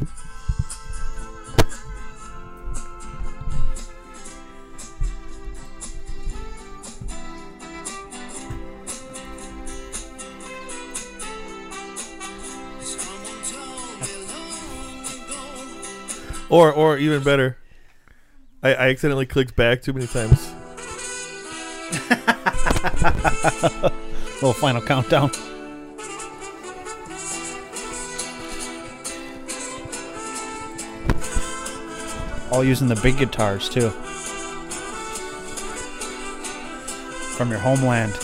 Or even better, I accidentally clicked back too many times. Little final countdown. All using the big guitars too. From your homeland.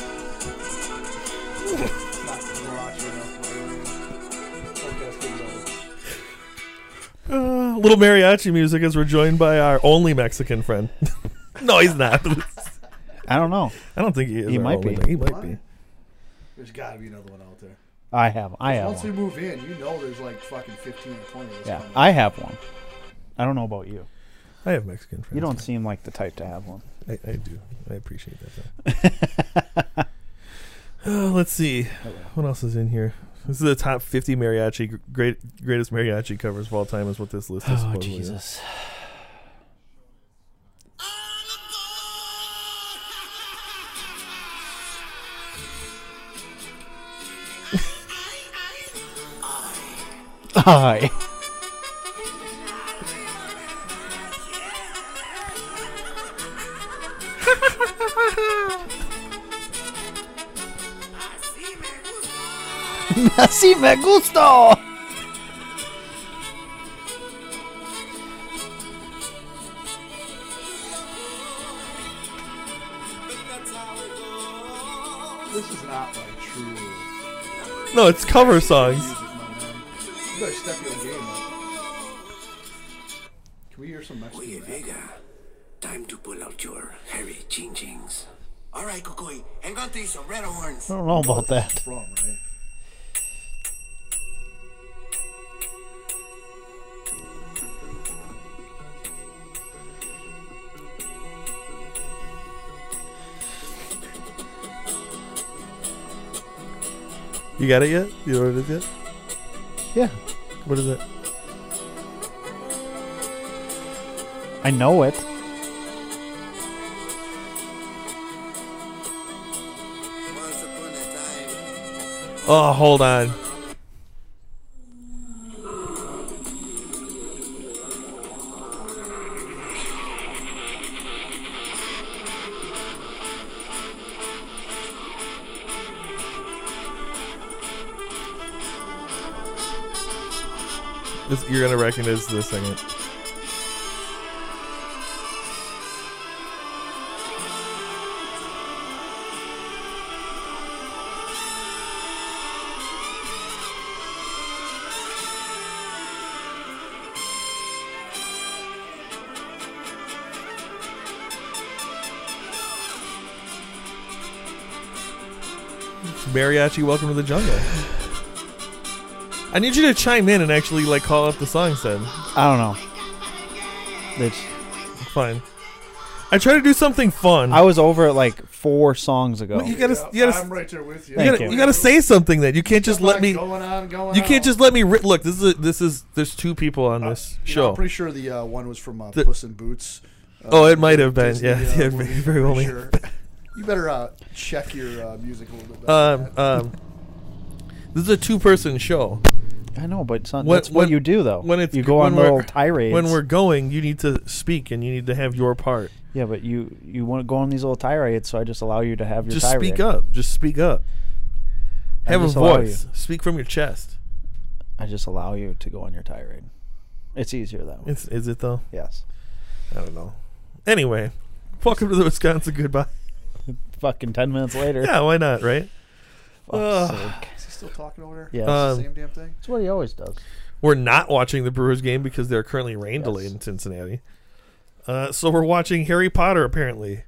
Little mariachi music as we're joined by our only Mexican friend. No, he's not. I don't know. I don't think he is. He might be. He might be. There's got to be another one out there. I have Once we one. move in, you know there's like fucking 15 or 20 of us. Yeah, coming. I have one. I don't know about you. I have Mexican friends. You don't seem like the type to have one. I do. I appreciate that, though. Let's see. What else is in here? This is the top 50 mariachi greatest mariachi covers of all time is what this list is. Oh, supposedly. Jesus. Hi. Así me gusto. This is not like true. No, it's cover songs. Music, my man. You better step your game up. Can we hear some Mexican Oye, rap? Vega, time to pull out your hairy ching-chings. All right, Cucuy, hang on to these sombrero horns. I don't know about that. From, right? You got it yet? You know what it is yet? Yeah, What is it? I know it. Once upon a time. Oh, hold on. You're gonna recognize this second. Mariachi, Welcome to the Jungle. I need you to chime in and actually like call out the songs then. I don't know. It's, Fine. I try to do something fun. I was over it like 4 songs ago. Well, you gotta, I'm right there with you. Thank you. you gotta say something then. You can't just let me. Going on. You can't just let me. Look, this is. There's 2 people on this You know, show. I'm pretty sure the one was from Puss in Boots. Oh, it might have been. Disney, Yeah, yeah, movie, very well. pretty sure. You better check your music a little bit better. This is a 2-person show. I know, but son, When- that's what when- you do, though. when it's- you go when on we're- little tirades. When we're going, you need to speak and you need to have your part. Yeah, but you want to go on these little tirades, so I just allow you to have your Just tirade. speak up. Just speak up. I Have a just allow voice. you. Speak from your chest. I just allow you to go on your tirade. It's easier that way. Is it though? Yes. I don't know. Anyway, welcome to the Wisconsin Goodbye. Fucking 10 minutes later. Yeah, why not, right? Fuck's sake. Is he still talking over there? Yes. Same damn thing. That's what he always does. We're not watching the Brewers game because they're currently rain delayed in Cincinnati. So we're watching Harry Potter apparently.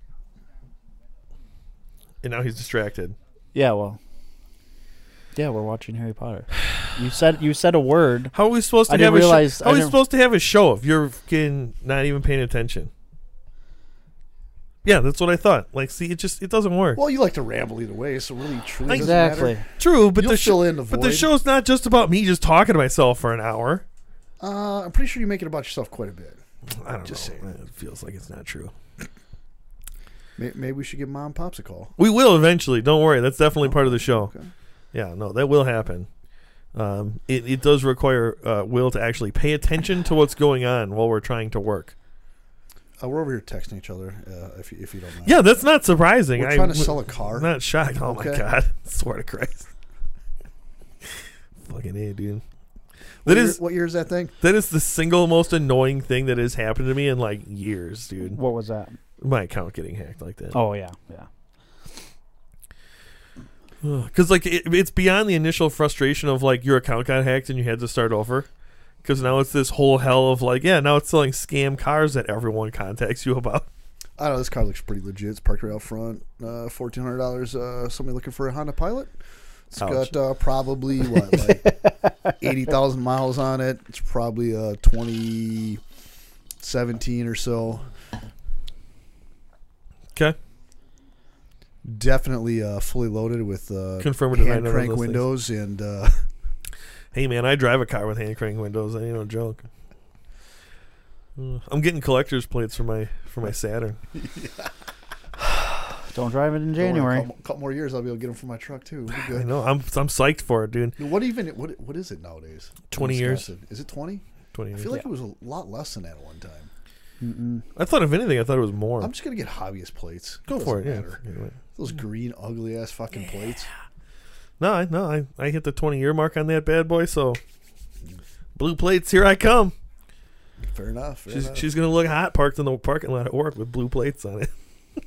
And now he's distracted. Yeah, well. Yeah, we're watching Harry Potter. You said a word. How are we supposed to I didn't have a realize- show? I How are we didn't- supposed to have a show if you're fucking not even paying attention? Yeah, that's what I thought. Like, see, it doesn't work. Well, you like to ramble either way, so really, truly, doesn't Exactly. matter. True, but You'll fill in the but the void. show's not just about me just talking to myself for an hour. I'm pretty sure you make it about yourself quite a bit. I don't Just know. saying. It feels like it's not true. Maybe we should give Mom and Pops a call. We will eventually. Don't worry. That's definitely part of the show. Okay. Yeah, no, that will happen. It does require Will to actually pay attention to what's going on while we're trying to work. We're over here texting each other, if you don't mind. Yeah, that's not surprising. We're trying to sell a car. I'm not shocked. Oh, Okay. my God. Swear to Christ. Fucking A, dude. What year is that thing? That is the single most annoying thing that has happened to me in like years, dude. What was that? My account getting hacked like that. Oh, yeah. Because like it's beyond the initial frustration of like your account got hacked and you had to start over. Because now it's this whole hell of like, now it's selling scam cars that everyone contacts you about. I don't know. This car looks pretty legit. It's parked right out front. $1,400. Somebody looking for a Honda Pilot. It's Ouch. got probably like 80,000 miles on it. It's probably 2017 or so. Okay. Definitely fully loaded with Confirm or deny hand none of crank those windows and Hey man, I drive a car with hand crank windows. That ain't no joke. I'm getting collector's plates for my Saturn. Don't drive it in don't worry, January. a couple more years I'll be able to get them for my truck too. We'll be I good. know. I'm psyched for it, dude. What is it nowadays? 20 years. Wisconsin? Is it 20? 20 I years. feel like it was a lot less than that at one time. I thought if anything, I thought it was more. I'm just gonna get hobbyist plates. Go for it. Yeah. Matter. Anyway. Those green ugly ass fucking plates. No, I hit the 20-year mark on that bad boy. So blue plates, here I come. Fair enough. She's gonna look hot parked in the parking lot at work with blue plates on it.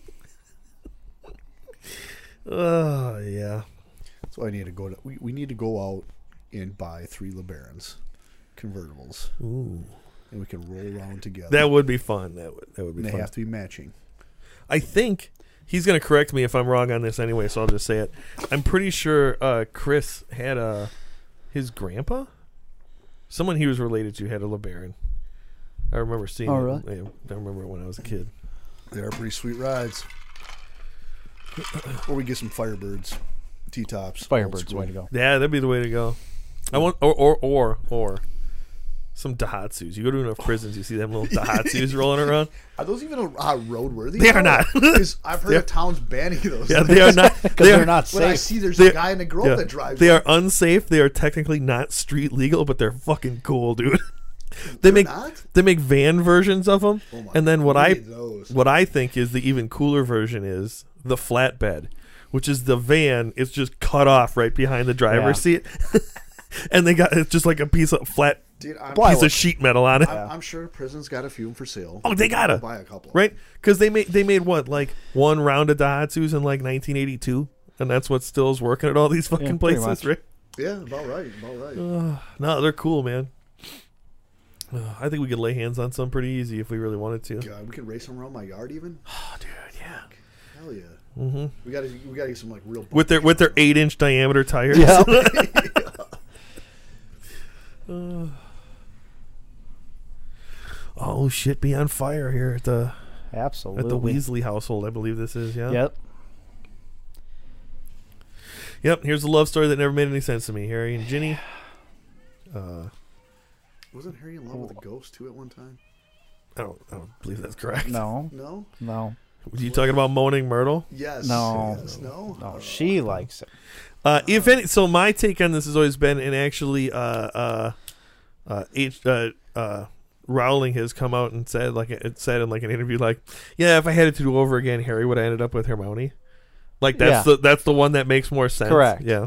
Oh yeah. So I need to go to. We need to go out and buy 3 LeBarons convertibles, Ooh, and we can roll around together. that would be fun. That would be and they fun. have to be matching. I think he's gonna correct me if I'm wrong on this anyway, so I'll just say it. I'm pretty sure Chris had his grandpa, someone he was related to, had a LeBaron. I remember seeing. Oh, it. really? Yeah, I remember when I was a kid. They are pretty sweet rides. Or we get some Firebirds, T-tops. Firebirds, way to go. Yeah, that'd be the way to go. I want or some Daihatsus. You go to enough prisons, you see them little Daihatsus rolling around. Are those even roadworthy? They are not. 'Cause I've heard of towns banning those. Yeah, they are not. Because they're not When I safe. see there's They- a guy in the Grove yeah, that drives. They them. are unsafe. They are technically not street legal, but they're fucking cool, dude. They make not? they make van versions of them, Oh my and then what God, I we need those. what I think is the even cooler version is the flatbed, which is the van. It's just cut off right behind the driver's seat, and it's just like a piece of flat Dude, piece of sheet metal on it. I'm sure prison's got a few for sale. Oh, they gotta I'll buy a couple. right? Because they made what, like one round of Daihatsus in like 1982, and that's what still is working at all these fucking pretty places, much. right? Yeah, about right. No, they're cool, man. I think we could lay hands on some pretty easy if we really wanted to. God, we could race them around my yard even. Oh, dude, yeah. Hell yeah. Mm-hmm. We gotta get some like real. With their 8-inch diameter tires. Yeah. Oh shit! Be on fire here at the Absolutely. Weasley household. I believe this is. Yeah. Yep. Yep. Here's a love story that never made any sense to me. Harry and Ginny. Wasn't Harry in love with a ghost too at one time? I don't believe that's correct. No. No. No. Were you talking about Moaning Myrtle? Yes. No. Yes. No. No. She likes it. If any, so my take on this has always been, and actually, Rowling has come out and said, like it said in like an interview, like, yeah, if I had it to do over again, Harry would have ended up with Hermione. Like that's the one that makes more sense. Correct. Yeah.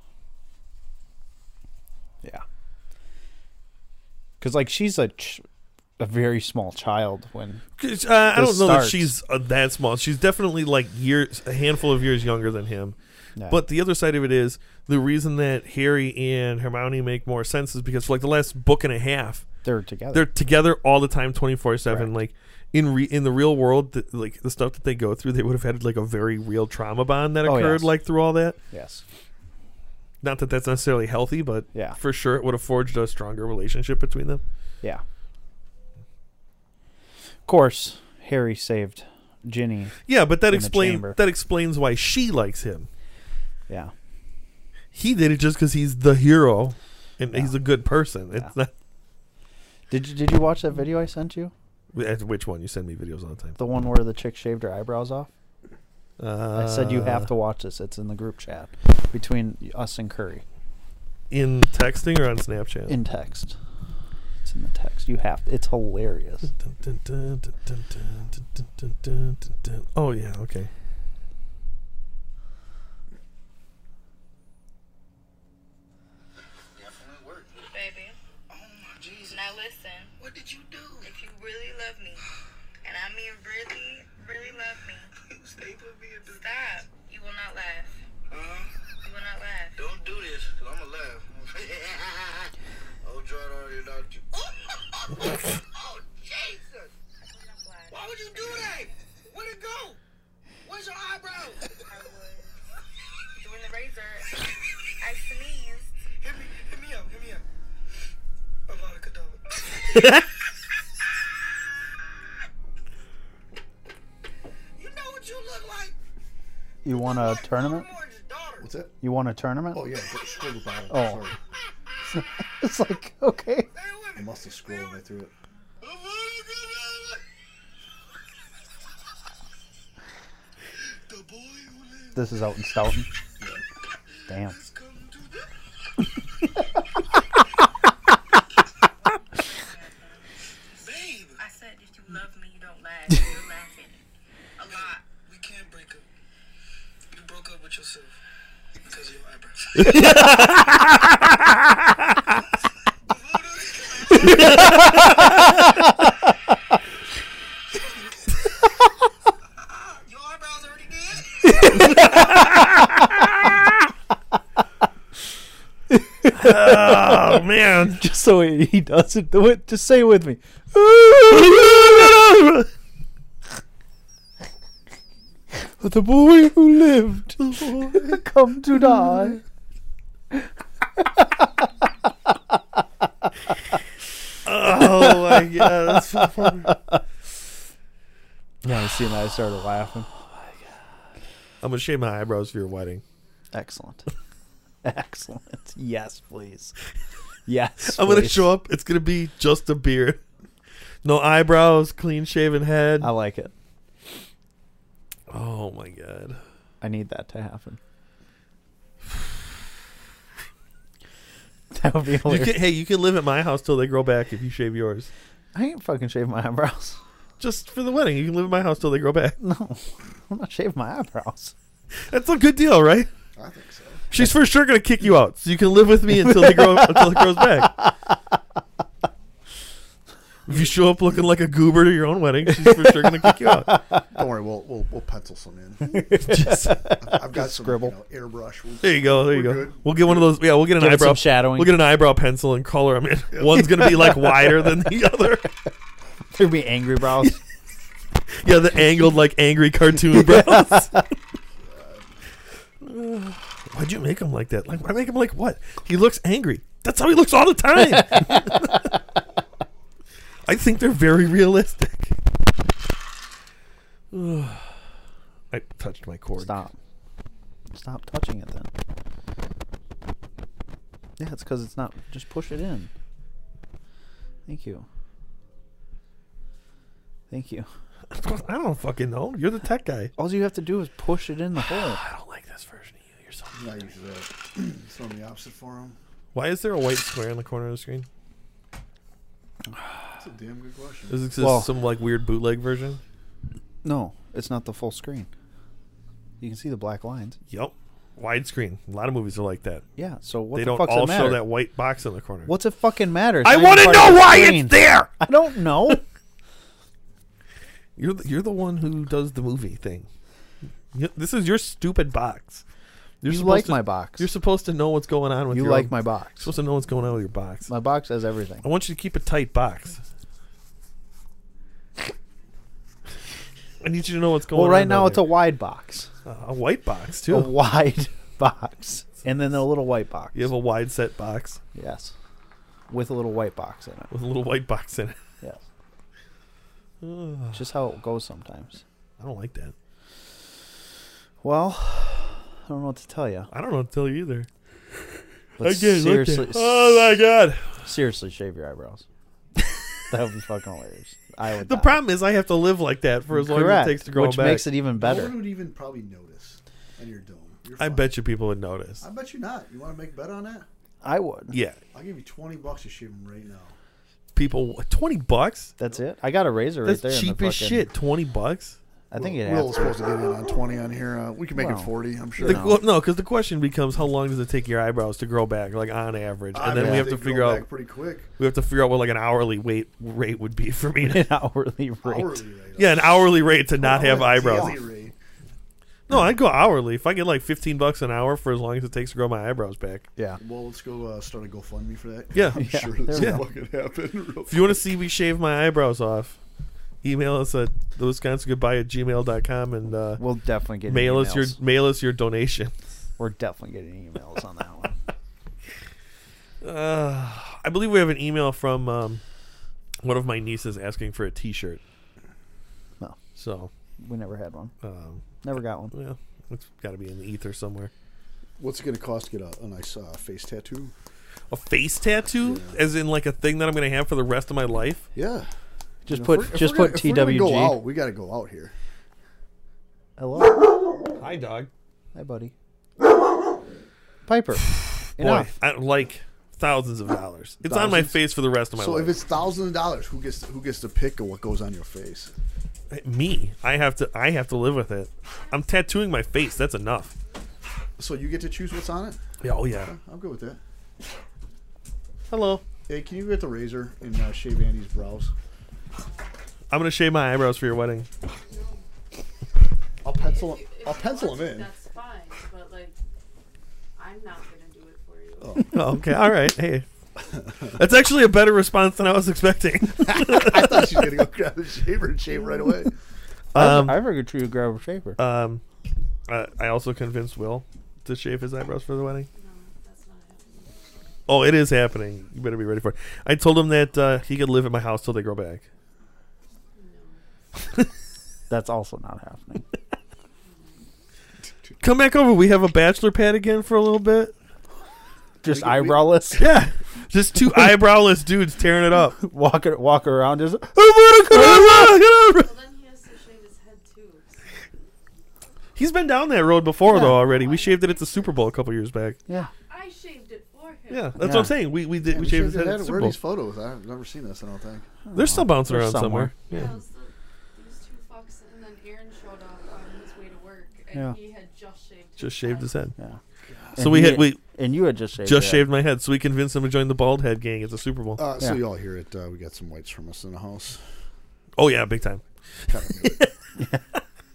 Yeah. Because like she's a very small child when. I don't know that starts. she's that small. She's definitely like a handful of years younger than him. Yeah. But the other side of it is the reason that Harry and Hermione make more sense is because for like the last book and a half, they're together. they're together all the time, 24/7. Correct. Like in the real world, like the stuff that they go through, they would have had like a very real trauma bond that occurred, yes. like through all that. Yes. Not that that's necessarily healthy, but Yeah. for sure it would have forged a stronger relationship between them. Yeah. Of course, Harry saved Ginny. Yeah, but that In the chamber. explains why she likes him. Yeah. He did it just because he's the hero and Yeah. he's a good person. It's Yeah. not. Did you watch that video I sent you? Which one? You send me videos all the time. The one where the chick shaved her eyebrows off? I said you have to watch this. It's in the group chat between us and Curry. In texting or on Snapchat? In text. It's in the text. You have to. It's hilarious. Oh, yeah, okay. Definitely worked. Baby, Oh my Jesus. now listen. What did you do? If you really love me, and I mean really, really love me, Stay with me and do stop. You will not laugh. You will not laugh. Don't do this, cause I'ma laugh. Oh, Jordan already knocked you. Oh, Jesus! I will not laugh. Why would you do that? Where'd it go? Where's your eyebrow? I was doing the razor. I sneezed. Hit me up. Avada Kedavra. You know what you look like? You won a tournament? What's that? You won a tournament? Oh yeah, scroll the bottom. Oh. Sorry, It's like, okay. I must have scrolled right through it. The boy who lives This is out in Stoughton. Damn. come to the... Babe, I said if you love me, you don't laugh. You're laughing. A lot. we can't break up. You broke up with yourself because of your eyebrows. Your eyebrows already did? Oh, man. Just so he doesn't do it, just say it with me. The boy who lived come to die. Oh, my God. That's so funny. Yeah, I see, and I started laughing. I'm going to shave my eyebrows for your wedding. Excellent. Excellent. Yes, please. Yes. I'm going to please. show up. It's going to be just a beard. No eyebrows, clean shaven head. I like it. Oh, my God. I need that to happen. That would be You hilarious. can, hey, you can live at my house till they grow back if you shave yours. I ain't fucking shaving my eyebrows. Just for the wedding. You can live at my house till they grow back. No, I'm not shaving my eyebrows. That's a good deal, right? I think so. She's for sure going to kick you out. So you can live with me until it grows back. If you show up looking like a goober to your own wedding, she's for sure going to kick you out. Don't worry, we'll pencil some in. Just, I've got some Scribble. airbrush. there you go. There you We're go. good. We'll get one of those. Yeah, we'll get an Give it eyebrow some shadowing. We'll get an eyebrow pencil and color them in. One's going to be like wider than the other. There'd be angry brows. Yeah, the angled like angry cartoon brows. Why'd you make him like that? Like, why make him like what? He looks angry. That's how he looks all the time. I think they're very realistic. I touched my cord. Stop. Stop touching it then. Yeah, it's because it's not. Just push it in. Thank you. Thank you. I don't fucking know. You're the tech guy. All you have to do is push it in the hole. I don't like this version of you. You're so. Not usually that. Throw the opposite for him. Why is there a white square in the corner of the screen? That's a damn good question. Is this Well- some like weird bootleg version? No, it's not the full screen. You can see the black lines. Yep. Widescreen. A lot of movies are like that. Yeah, so what They the don't fuck's all it matter? show that white box in the corner. What's it fucking matter? It's I not want to even part know of the why screen. it's there. I don't know. You're the one who does the movie thing. This is your stupid box. You're You supposed like to- my box. You're supposed to know what's going on with You your like own- my You're box. supposed to know what's going on with your box. My box has everything. I want you to keep a tight box. I need you to know what's going on. Well, right now down it's a wide box. a white box A too. wide box. And then a little white box. You have a wide set box Yes. With a little white box in it. with a little white box in it. Yes. Ugh, It's just how it goes sometimes. I don't like that. Well, I don't know what to tell you. I don't know what to tell you either. But Again, look at- seriously, oh my god. seriously, shave your eyebrows. That would be fucking hilarious. I would. The die. problem is I have to live like that for as long Correct, as it takes to grow which back. makes it even No better. one would even probably notice on your dome. You're I fine. bet you people would notice. I bet you not. You want to make a bet on that? I would. Yeah, I'll give you $20 to shave them right now. people. $20. That's it. I got a razor right That's there. in the cheap as fucking- shit. $20. I think Will you'd have to. supposed to get in on 20 on here. We can make Well, it 40. I'm sure. No, because the question becomes how long does it take your eyebrows to grow back, like on average, and then we have to figure out pretty quick. what like an hourly rate would be for me. An hourly rate. Hourly rate. Yeah, an hourly rate to not have Oh, eyebrows. daily rate. No, I'd go hourly. If I get like $15 an hour for as long as it takes to grow my eyebrows back. Yeah. Well, let's go start a GoFundMe for that. Yeah. I'm Yeah, sure this there will we fucking happen. If you want to see me shave my eyebrows off, email us at thewisconsingoodbye@gmail.com and We'll definitely get mail emails. us your donation. We're definitely getting emails on that one. I believe we have an email from one of my nieces asking for a T-shirt. No. So, We never had one. Never got one. yeah, it's got to be in the ether somewhere. What's it going to cost to get a nice face tattoo? A face tattoo, as in like a thing that I'm going to have for the rest of my life. Yeah. Just If put we're- if just we're put gonna- if we're gonna go TWG. out, we got to go out here. Hello. Hi, dog. Hi, buddy. Piper. Boy, Enough. I like thousands of dollars. It's on my Thousands? face for the rest of my So life. if it's thousands of dollars, who gets to pick what goes on your face? Me, I have to live with it. I'm tattooing my face. That's enough. So you get to choose what's on it? Yeah, oh yeah. I'm good with that. Hello. Hey, can you get the razor and shave Andy's brows? I'm gonna shave my eyebrows for your wedding. I'll pencil them in. That's fine, but like, I'm not gonna do it for you. Oh, okay, all right. Hey, that's actually a better response than I was expecting. I thought she was gonna go grab the shaver and shave right away. I figured you would grab a shaver. I also convinced Will to shave his eyebrows for the wedding. No, that's not happening. Oh, it is happening. You better be ready for it. I told him that he could live at my house till they grow back. No. That's also not happening. Come back over. We have a bachelor pad again for a little bit. Just eyebrowless. Yeah, just two eyebrowless dudes tearing it up. walk around just. Well, then he has to shave his head too. He's been down that road before though already. We shaved it at the Super Bowl a couple years back. Yeah. I shaved it for him. Yeah, that's what I'm saying. We shaved his head at the Super Where are Bowl. these photos? I've never seen this. I don't think. They're still bouncing They're around somewhere. Yeah. Yeah. It was these two fucks, and then Aaron showed up on his way to work, and Yeah. he had just shaved. Just shaved his head. Yeah. So we and you had just shaved. just your shaved my head, so we convinced him to join the bald head gang at the Super Bowl. So Yeah. you all hear it. We got some whites from us in the house. Oh yeah, big time. Kinda knew it.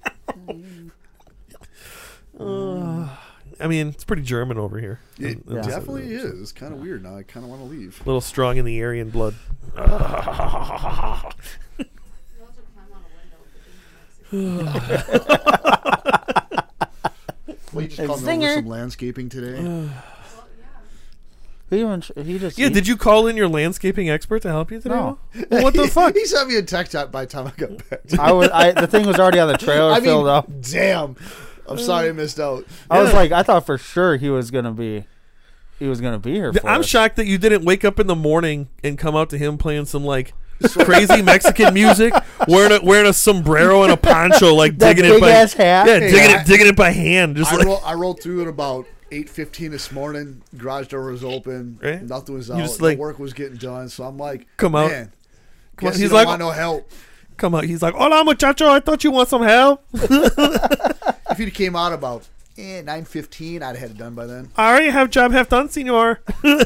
I mean, it's pretty German over here. It Yeah. definitely is. It's kind of weird now. I kind of want to leave. A little strong in the Aryan blood. You also climb on a window, but then you're Mexican. Well, you just called me Zinger. over some landscaping today. Well, yeah. He just. Yeah, did you call in your landscaping expert to help you today? No. Will? Well, what the fuck? He sent me a text out by the time I got back. The thing was already on the trailer filled up. Damn. I'm sorry I missed out. I was Yeah. like, I thought for sure he was gonna be here. For I'm us. shocked that you didn't wake up in the morning and come out to him playing some like crazy Mexican music, wearing a sombrero and a poncho, like That digging it by big-ass hat? Yeah, Hey, digging it by hand, just like I rolled through at about 8:15 this morning. Garage door was open. Right. Nothing was You out. just No like- work was getting done. So I'm like, Come out. Man, Come on. guess He's you don't like, want no help. come out. He's like, hola muchacho, I thought you want some help. If he'd came out about 9:15, I'd have had it done by then. I already have job half done, senor.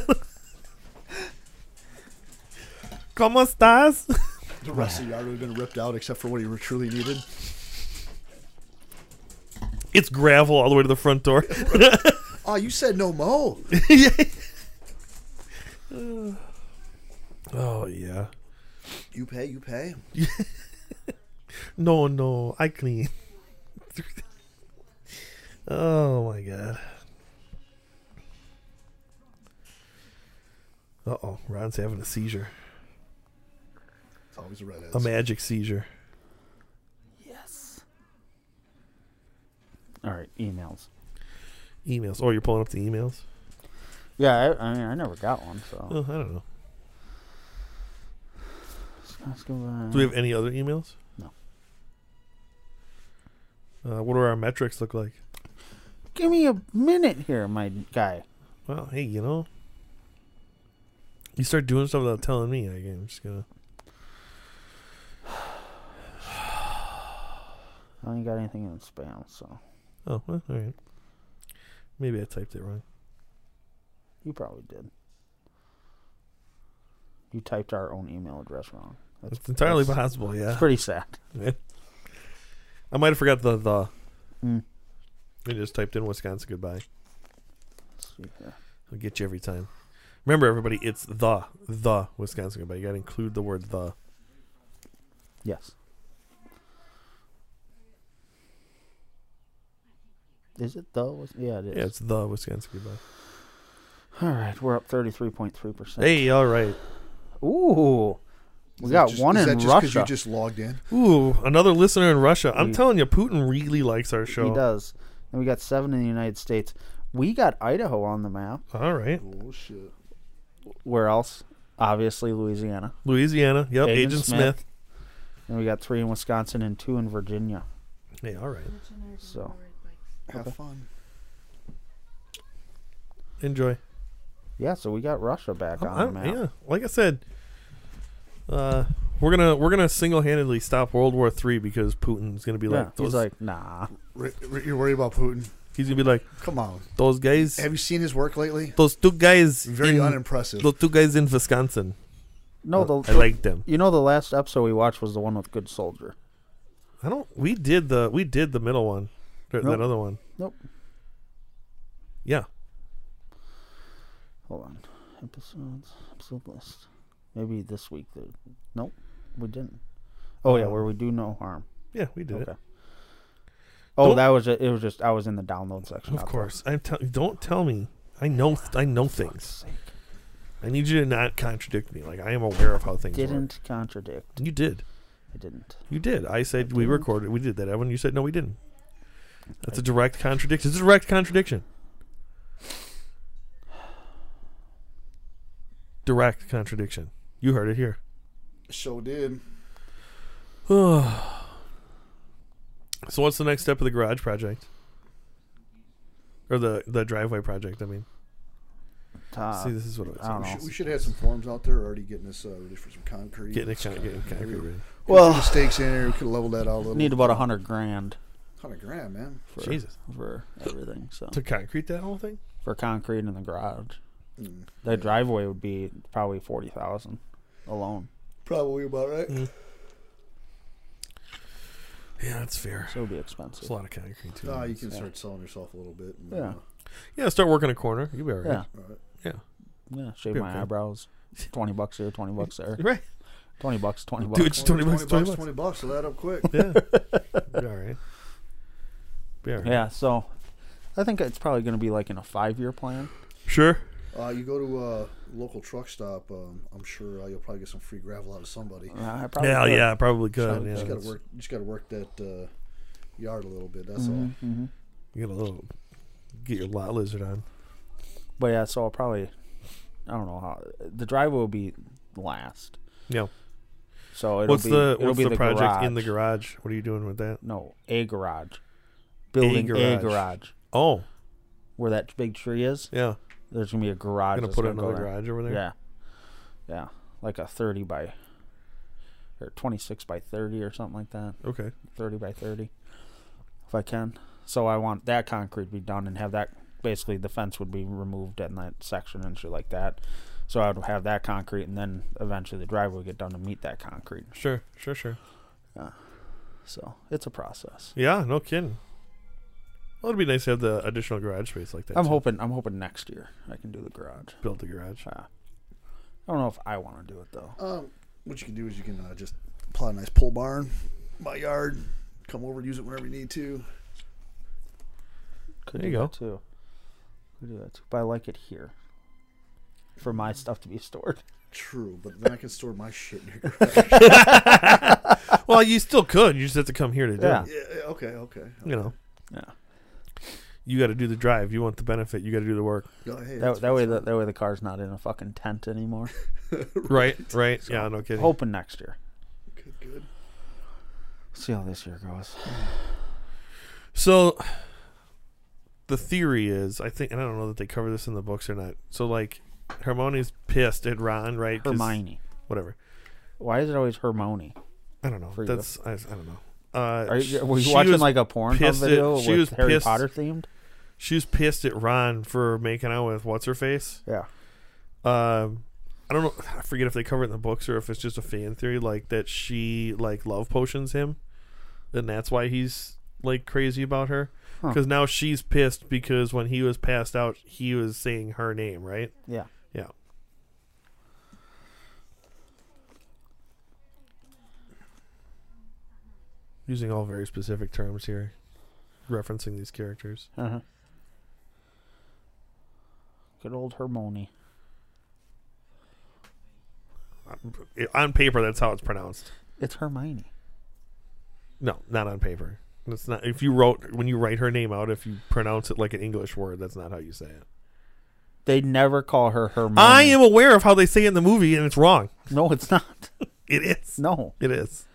¿Cómo estás? The rest of the yard would have been ripped out except for what he truly needed. It's gravel all the way to the front door. Oh, you said no mo. Oh yeah. You pay. No, I clean. Oh my god. Uh-oh, Ron's having a seizure. It's always a redhead. A magic seizure. Yes. All right, emails. Emails. Oh, you're pulling up the emails? Yeah, I mean, I never got one, so. Oh, I don't know. Let's go back. Do we have any other emails? No. What do our metrics look like? Give me a minute here, my guy. Well, hey, you start doing stuff without telling me. I'm just gonna. I ain't got anything in spam, so Oh, well, all right. Maybe I typed it wrong. you probably did. You typed our own email address wrong. It's entirely that's- possible. Yeah. It's pretty sad. I might have forgot the. Mm. I just typed in Wisconsin goodbye. Let's see here. I'll get you every time. Remember, everybody, it's the Wisconsin goodbye. You got to include the word the. Yes. Is it though? Yeah, it is. Yeah, it's the Wisconsin goodbye. All right, we're up 33.3%. Hey, all right. Ooh, we Is got that just- one is in that just 'cause Russia. you just logged in? Ooh, another listener in Russia. I'm We- telling you, Putin really likes our show. He does. And we got 7 in the United States. We got Idaho on the map. All right. Oh shit! Where else? Obviously, Louisiana. Louisiana. Yep. Agent Smith. And we got 3 in Wisconsin and 2 in Virginia. Hey, all right. So, Have fun. Enjoy. yeah, so we got Russia back on the map. Yeah, like I said, we're gonna single-handedly stop World War III because Putin's gonna be Yeah, like, he's like, nah. You're worried about Putin? he's gonna be like, Come on. those guys, Have you seen his work lately? those two guys, Very in, unimpressive. those two guys in Wisconsin. No, I like them. You know, the last episode we watched was the one with Good Soldier. We did the middle one, that Nope. other one. Nope. Yeah. Hold on. Episode list. Maybe this week. Nope, we didn't. Oh, yeah, where we do no harm. Yeah, we did Okay. it. Oh, Don't- that was it. It was just I was in the download section. Of not the- course. Don't tell me. I know Fuck's things. sake. I need you to not contradict me. Like, I am aware of how things Didn't contradict. work. You did. I didn't. You did. I said we didn't. recorded. We did that, Evan. You said no, we didn't. That's a direct contradiction. It's a direct contradiction. Direct contradiction. You heard it here. Show did. So what's the next step of the garage project? Or the driveway project, I mean. See, this is what I was I don't saying. know. We should have some forms out there already getting us ready for some concrete. Getting concrete ready. Well, stakes in there. We could have leveled that out a little. Need about $100,000 $100,000, man. for Jesus. for everything. So To concrete that whole thing? for concrete in the garage, Mm. the driveway would be probably $40,000 alone. Probably about right. Mm. Yeah, that's fair. So it would be It's expensive. a lot of concrete too. You can Yeah. start selling yourself a little bit. And, Yeah. Yeah, start working a corner. You'll be alright. Yeah, all right. Yeah. yeah. Shave Be my okay. eyebrows. $20 here, $20 there. Right. $20, $20. Dude, it's 20 bucks, 20 bucks. $20. So that up quick. Yeah. Be alright. Be alright. Yeah, so I think it's probably going to be like in a 5-year plan. Sure. You go to a local truck stop. I'm sure you'll probably get some free gravel out of somebody. I probably Yeah, could. yeah, probably Just could. gotta- Yeah, just got that's- to work. Just got to work that yard a little bit. That's Mhm, mhm. You get a little. Get your lot lizard on. But yeah, so I'll probably, I don't know how the driveway will be last. Yeah. So it'll What's be the it'll what's be the project garage. in the garage? What are you doing with that? No, a garage. Building a garage. Oh, Where that big tree is, yeah. there's gonna be a garage. Gonna that's put gonna go another there. garage over there. Yeah, yeah, like a 30 by or 26 by 30 or something like that. Okay. 30 by 30, if I can. So I want that concrete to be done and have that. Basically, the fence would be removed in that section and shit like that. So I would have that concrete, and then eventually the driveway would get done to meet that concrete. Sure. So it's a process. Yeah, no kidding. Well, it'd be nice to have the additional garage space like that. I'm too. hoping next year I can do the garage. Build the garage. I don't know if I want to do it though. what you can do is you can just apply a nice pole barn, my yard, come over and use it whenever you need to. Could There do you that too. Could do that too. But I like it here for my stuff to be stored. True, but then I can store my shit in your garage. Well, you still could. You just have to come here to do Yeah. it. Yeah, okay. You know, Yeah. you got to do the drive. You want the benefit. You got to do the work. Oh, hey, That way the car's not in a fucking tent anymore. Right. Right. Yeah. No kidding. Hoping next year. See how this year goes. So the theory is, I think, and I don't know that they cover this in the books or not. So like, Hermione's pissed at Ron, right? 'Cause- Hermione. Whatever. Why is it always Hermione? I don't know. For you. That's I don't know. Were you she watching was like a porn pissed at- video she with was Harry pissed- Potter themed? She was pissed at Ron for making out with what's her face. Yeah. I don't know. I forget if they cover it in the books or if it's just a fan theory, like that she like love potions him, and that's why he's like crazy about her. Huh. Because now she's pissed because when he was passed out, he was saying her name, right? Yeah. Yeah. Using all very specific terms here, referencing these characters. Uh-huh. Good old Hermione. On paper, that's how it's pronounced. It's Hermione. No, not on paper. That's not. If you when you write her name out, if you pronounce it like an English word, that's not how you say it. They never call her Hermione. I am aware of how they say it in the movie, and it's wrong. No, it's not. It is. No. It is.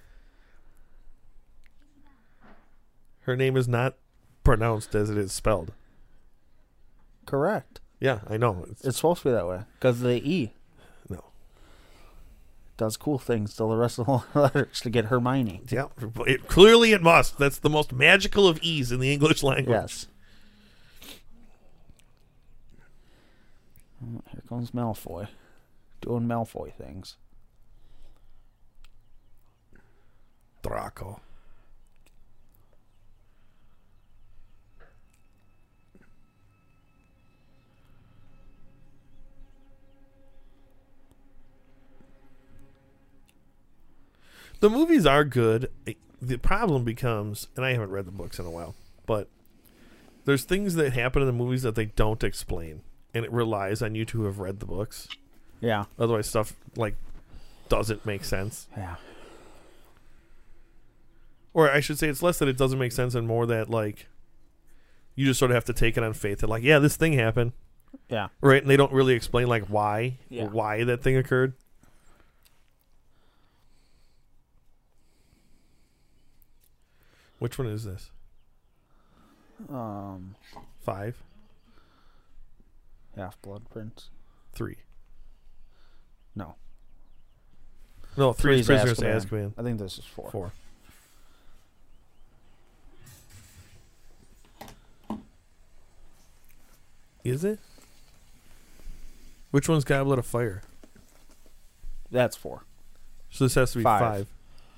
Her name is not pronounced as it is spelled. Correct. Yeah, I know. It's supposed to be that way because the E No. does cool things to the rest of the letters to get Hermione. Yeah, clearly it must. That's the most magical of E's in the English language. Yes. Oh, here comes Malfoy, doing Malfoy things. Draco. The movies are good. The problem becomes, and I haven't read the books in a while, but there's things that happen in the movies that they don't explain, and it relies on you to have read the books. Yeah. Otherwise, stuff like doesn't make sense. Yeah. Or I should say, it's less that it doesn't make sense and more that like you just sort of have to take it on faith that like, yeah, this thing happened, Yeah. right? And they don't really explain like why Yeah. why that thing occurred. Which one is this? 5, Half-Blood Prince. 3. No. No, 3 is Three's Prisoners to Azkaban. Azkaban. I think this is 4. 4. Is it? Which one's Goblet of Fire? That's 4. So this has to be 5. 5.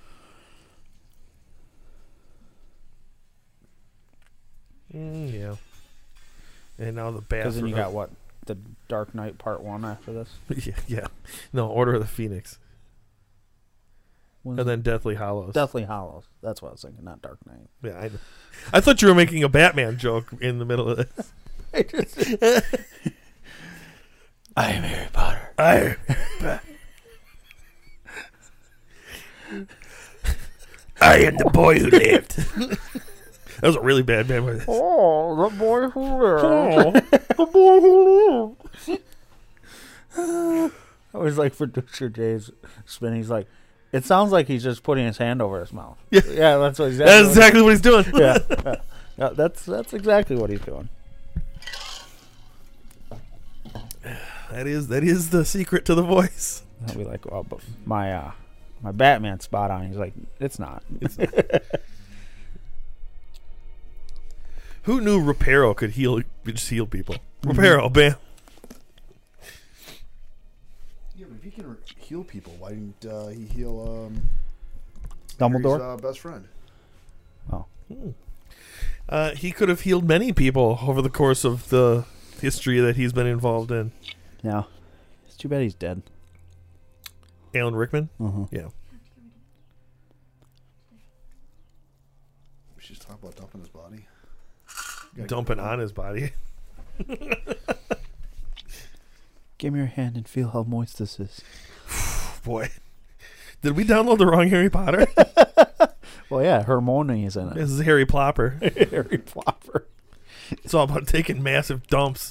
Yeah. And now the bathroom. Because then you got what? The Dark Knight Part 1 after this? yeah. No, Order of the Phoenix. When's And then Deathly Hallows. Deathly Hallows. That's what I was thinking, not Dark Knight. Yeah, I thought you were making a Batman joke in the middle of this. I am Harry Potter. I am the boy who lived. That was a really bad Batman. Oh, the boy who lived. I was like producer Jay's spin. He's like, it sounds like he's just putting his hand over his mouth. Yeah, that's what that's exactly what he's doing. Yeah, that's exactly what he's doing. That is the secret to the voice. I'll be like, well, but my Batman's spot on. He's like, it's not. Who knew Reparo could just heal people? Reparo, bam. Yeah, but if he can heal people, why didn't he heal Dumbledore? Harry's, best friend? Oh, He could have healed many people over the course of the history that he's been involved in. yeah. It's too bad he's dead. Alan Rickman? Uh-huh. Yeah. We should just talk about dumping his body. Dumping on his body. Give me your hand and feel how moist this is. Boy. Did we download the wrong Harry Potter? Well, yeah, Hermione is in it. This is Harry Plopper. Harry Plopper. It's all about taking massive dumps.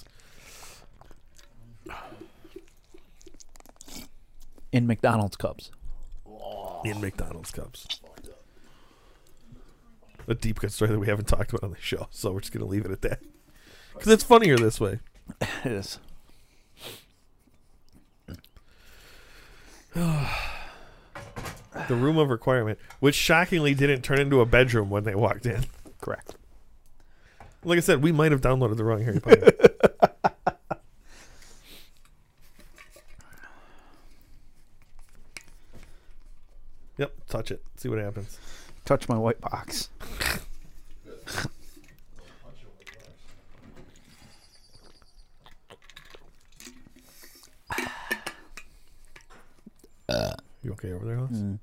In McDonald's cups. In McDonald's cups. a deep cut story that we haven't talked about on the show. So we're just gonna leave it at that because it's funnier this way. It is. The room of requirement, which shockingly didn't turn into a bedroom when they walked in. Correct. Like I said, we might have downloaded the wrong Harry Potter. Yep, touch it. See what happens. Touch my white box. You okay over there, Hans? Mm.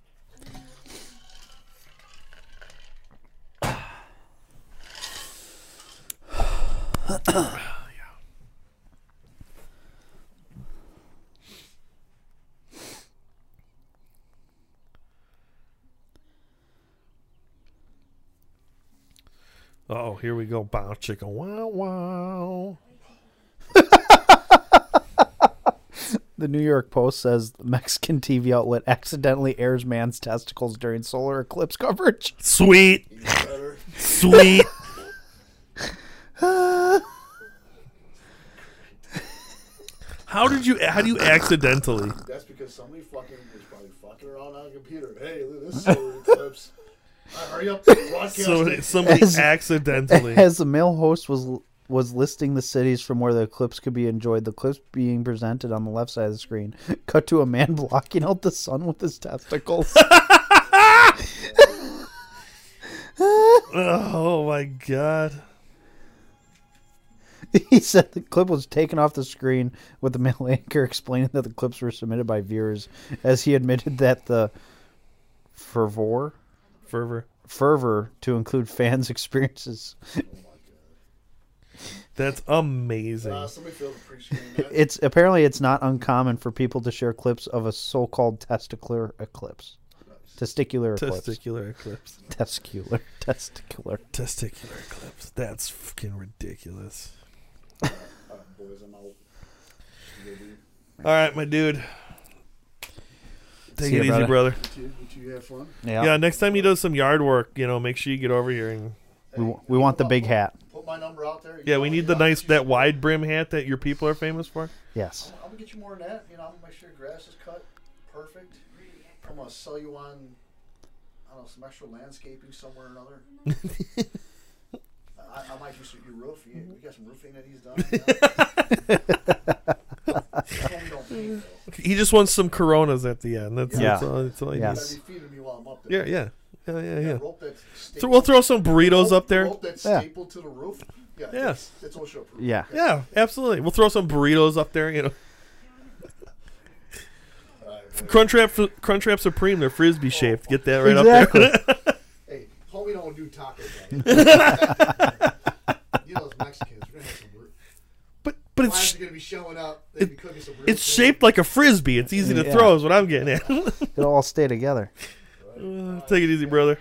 Oh, here we go. Bow chicka wow wow. The New York Post says the Mexican TV outlet accidentally airs man's testicles during solar eclipse coverage. Sweet. Even better. Sweet. How do you accidentally? That's because somebody fucking was probably fucking around on a computer. Hey, look at this solar eclipse. All right, hurry up. Broadcast So it. somebody As- accidentally. As the male host was listing the cities from where the eclipse could be enjoyed, the clips being presented on the left side of the screen cut to a man blocking out the sun with his testicles. Oh my god. He said the clip was taken off the screen with the male anchor explaining that the clips were submitted by viewers, as he admitted that the fervor to include fans' experiences. That's amazing. Somebody failed to pre-screen that. It's not uncommon for people to share clips of a so-called testicular eclipse. Testicular eclipse. Testicular eclipse. Testicular. Testicular eclipse. That's fucking ridiculous. Boys, I'm out. All right, my dude. Take See it ya, easy, brother. Did you have fun? Yeah, next time he does some yard work, make sure you get over here and We want the big hat. Put my number out there. yeah, we need the that wide brim hat that your people are famous for. Yes. I'm gonna get you more than that. I'm gonna make sure your grass is cut perfect. I'm gonna sell you on, I don't know, some extra landscaping somewhere or another. I might do some your roof. We got some roofing that he's done. Homie don't paint, though. He just wants some Coronas at the end. That's Yeah. that's all he Yes. needs. You gotta be feeding me while I'm up there. Yeah. Rope that's So we'll throw some burritos up there. Rope that's Yeah. stapled to the roof. Yeah. Yeah. That's OSHA approved. Yeah. Okay. Yeah, absolutely. We'll throw some burritos up there. All right, Crunchwrap Supreme. They're frisbee shaped. Get that right up Exactly. there. Hey, homie don't do tacos. You know those Mexicans. We're gonna have some. but Clients it's are gonna be showing up. They be cooking some. Real it's shaped like a frisbee. It's easy to Yeah. throw. Is what I'm getting at. It'll all stay together. Take it easy, brother.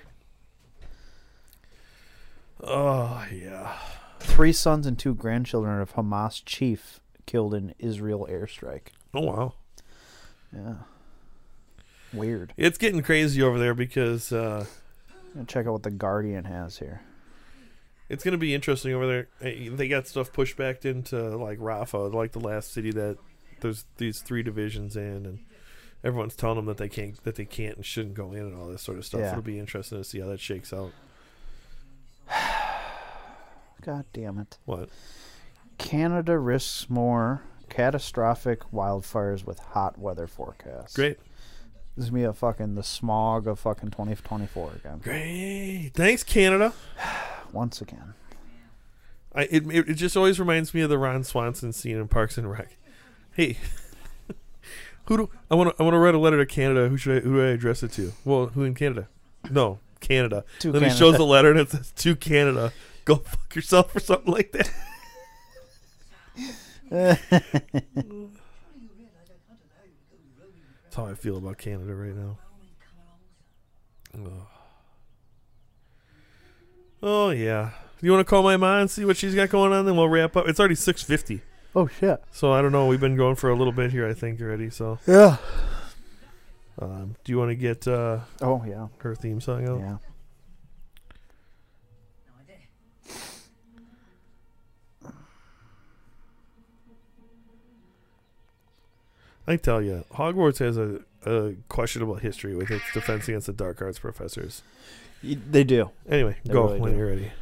Oh yeah. 3 sons and 2 grandchildren of Hamas chief killed in Israel airstrike. Oh wow. Yeah. Weird. It's getting crazy over there because Check out what the Guardian has here. it's going to be interesting over there. They got stuff pushed back into like Rafah, like the last city that there's these 3 divisions in, and everyone's telling them that they can't and shouldn't go in and all this sort of stuff. Yeah. It'll be interesting to see how that shakes out. God damn it. What? Canada risks more catastrophic wildfires with hot weather forecasts. Great. This is me a fucking the smog of fucking 2024 again. Great. Thanks, Canada. Once again. It just always reminds me of the Ron Swanson scene in Parks and Rec. Hey, I want to write a letter to Canada. Who do I address it to? Well, who in Canada? No, Canada. To then Canada. he shows the letter and it says to Canada. Go fuck yourself or something like that. That's how I feel about Canada right now. Oh yeah. You want to call my mom and see what she's got going on? Then we'll wrap up. It's already 6:50. Oh, shit. So I don't know. We've been going for a little bit here, I think, already. So Yeah. do you want to get Oh, yeah. her theme song out? Yeah. I tell you, Hogwarts has a questionable history with its defense against the dark arts professors. They do. Anyway, They go really when do. you're ready.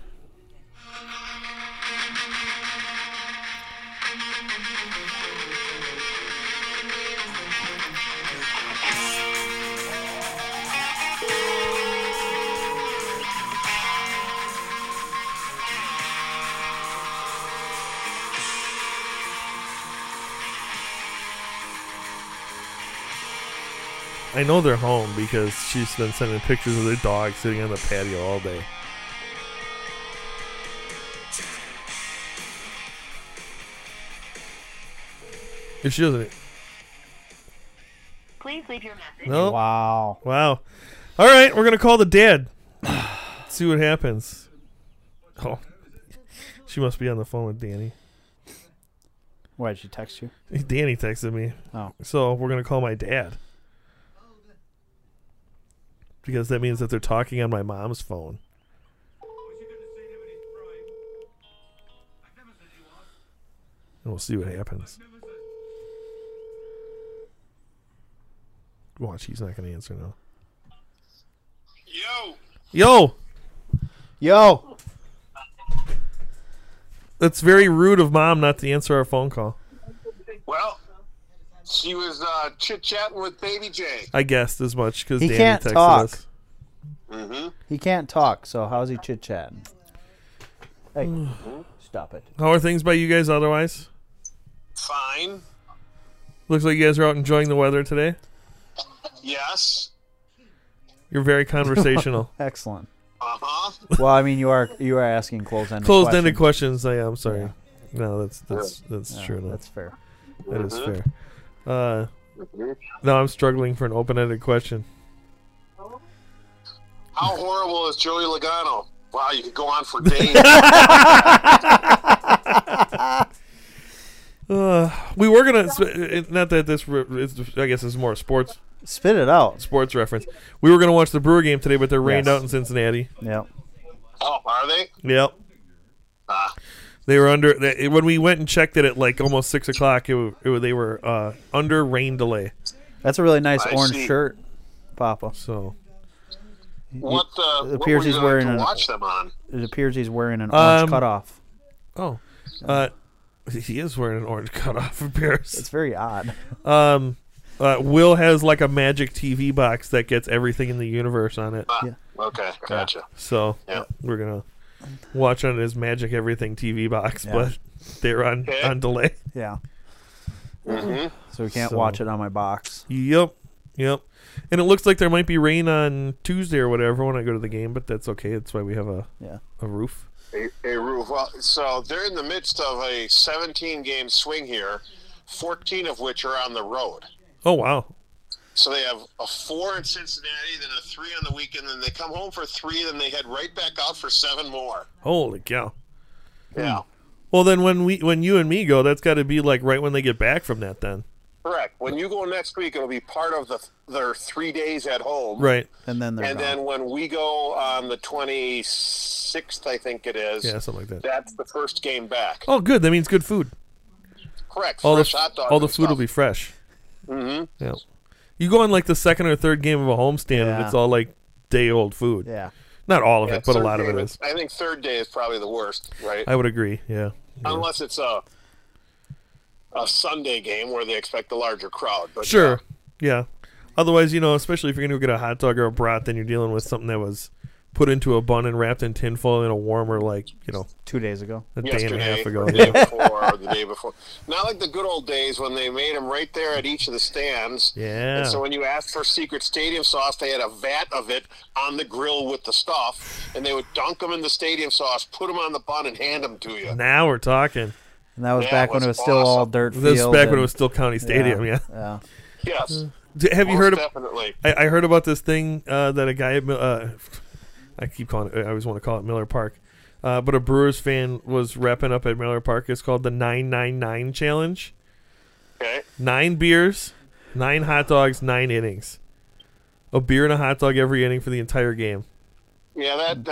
I know they're home because she's been sending pictures of their dog sitting on the patio all day. If she doesn't. Please leave your message. No. Wow. Wow. All right, we're gonna call the dad. See what happens. Oh, she must be on the phone with Danny. Why did she text you? Danny texted me. Oh. So we're gonna call my dad because that means that they're talking on my mom's phone. And we'll see what happens. Watch, he's not going to answer now. Yo! Yo. That's very rude of Mom not to answer our phone call. Well, she was chit-chatting with Baby J. I guessed as much because He Danny can't texted talk. us. Mm-hmm. He can't talk, so how's he chit-chatting? Hey, stop it. How are things by you guys otherwise? Fine. Looks like you guys are out enjoying the weather today. Yes. You're very conversational. Excellent. Uh-huh. Well, I mean, you are asking closed-ended Closed-ended questions. questions. I am sorry. Yeah. No, that's Yeah, true enough. That's fair. That is fair. No, I'm struggling for an open-ended question. How horrible is Joey Logano? Wow, you could go on for days. We were gonna not that this is, I guess it's more sports Spit it out. reference. We were gonna watch the Brewer game today, but they're rained Yes. out in Cincinnati. Yep. Oh, are they? Yep. Ah. They were under when we went and checked it at like almost 6 o'clock. They were under rain delay. That's a really nice I orange see. shirt, Papa. So What It what appears were you he's going wearing to an- watch them on? It appears he's wearing an orange cutoff. oh, he is wearing an orange cutoff of Paris. It's very odd. Will has like a magic TV box that gets everything in the universe on it. Yeah. Okay, gotcha. So Yeah. we're gonna watch on his Magic Everything TV box, Yeah. but they're on delay. Yeah. Mm-hmm. So we can't So- watch it on my box. Yep. And it looks like there might be rain on Tuesday or whatever when I go to the game, but that's okay. That's why we have a roof. A roof. Well, so they're in the midst of a 17-game swing here, 14 of which are on the road. Oh wow. So they have a 4 in Cincinnati, then a 3 on the weekend, then they come home for 3, then they head right back out for 7 more. Holy cow. Yeah. Well, then when you and me go, that's got to be like right when they get back from that. Then Correct. When you go next week, it'll be part of their 3 days at home. right. And then they're And gone. then when we go on the 26th, I think it is, Yeah, something like that. that's the first game back. Oh, good. That means good food. Correct. All Fresh the hot dogs all the and food will stuff. be fresh. Mm-hmm. Yeah. You go on like the second or third game of a homestand, and Yeah. it's all like day old food. Yeah. Not all of Yeah, it, but a third lot of it game is. I think third day is probably the worst, right? I would agree. Yeah. Unless it's a Sunday game where they expect a larger crowd. But Sure. Yeah. Otherwise, especially if you're going to go get a hot dog or a brat, then you're dealing with something that was put into a bun and wrapped in tinfoil in a warmer, 2 days ago. a day yesterday, and a half ago. or the Yeah. day before, or the day before. Not like the good old days when they made them right there at each of the stands. Yeah. And so when you asked for secret stadium sauce, they had a vat of it on the grill with the stuff, and they would dunk them in the stadium sauce, put them on the bun, and hand them to you. Now we're talking. And that was That back when was it was still all awesome. dirt field. This is back when and- it was still County Stadium. Yeah. Yeah. Yes. Have you Most heard of? definitely. I heard about this thing that a guy at I keep calling it. I always want to call it Miller Park, but a Brewers fan was wrapping up at Miller Park. It's called the 999 Challenge. Okay. 9 beers, 9 hot dogs, 9 innings. A beer and a hot dog every inning for the entire game. Yeah, that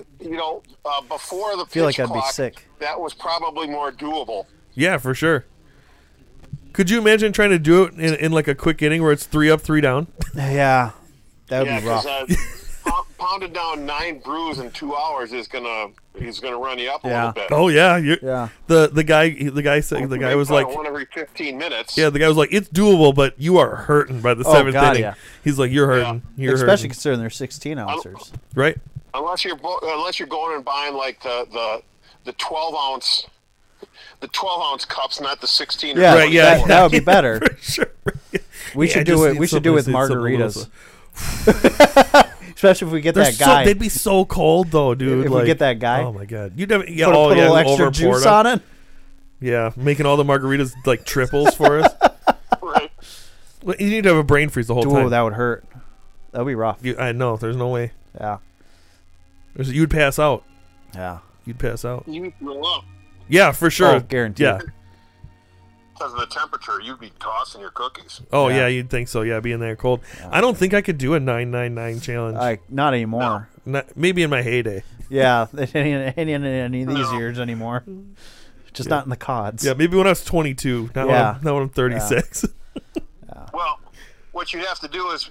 before the I feel pitch like I'd be clock, sick. that was probably more doable. Yeah, for sure. Could you imagine trying to do it in like a quick inning where it's 3 up, 3 down? Yeah, that would Yeah, be rough. pounded down 9 brews in 2 hours he's gonna run you up a Yeah. little bit. Oh yeah, Yeah. the guy said the guy was like, one every 15 minutes. yeah, the guy was like, it's doable, but you are hurting by the 7th God, inning. yeah. He's like, you're hurting, you're Especially hurting, considering they're 16 ounces. right? Unless you're going and buying like the 12-ounce. The 12-ounce cups, not the 16. Yeah, Right, yeah. that would be better. For sure. We Yeah, should I do just it. need We should do it with something- something a little margaritas. Especially if we get They're that guy. they'd be so cold though, dude. If like, we get that guy. Oh my god, you'd never. put Yeah, a, oh put a yeah, little extra over juice on it. Yeah, making all the margaritas like triples for us. Right. Well, you need to have a brain freeze the whole Dude, time. that would hurt. That would be rough. I know. There's no way. Yeah. You'd pass out. Yeah. You'd pass out. You'd throw up Yeah, for sure. Oh, guaranteed. Yeah. because of the temperature. You'd be tossing your cookies. Oh Yeah. yeah, you'd think so. Yeah, being there cold. I don't think I could do a 999 challenge. Not anymore. Maybe in my heyday. Yeah. Any of these No. years anymore. Just not in the CODs. Yeah, maybe when I was 22. Not Yeah. when I'm 36. Well, what you'd have to do is,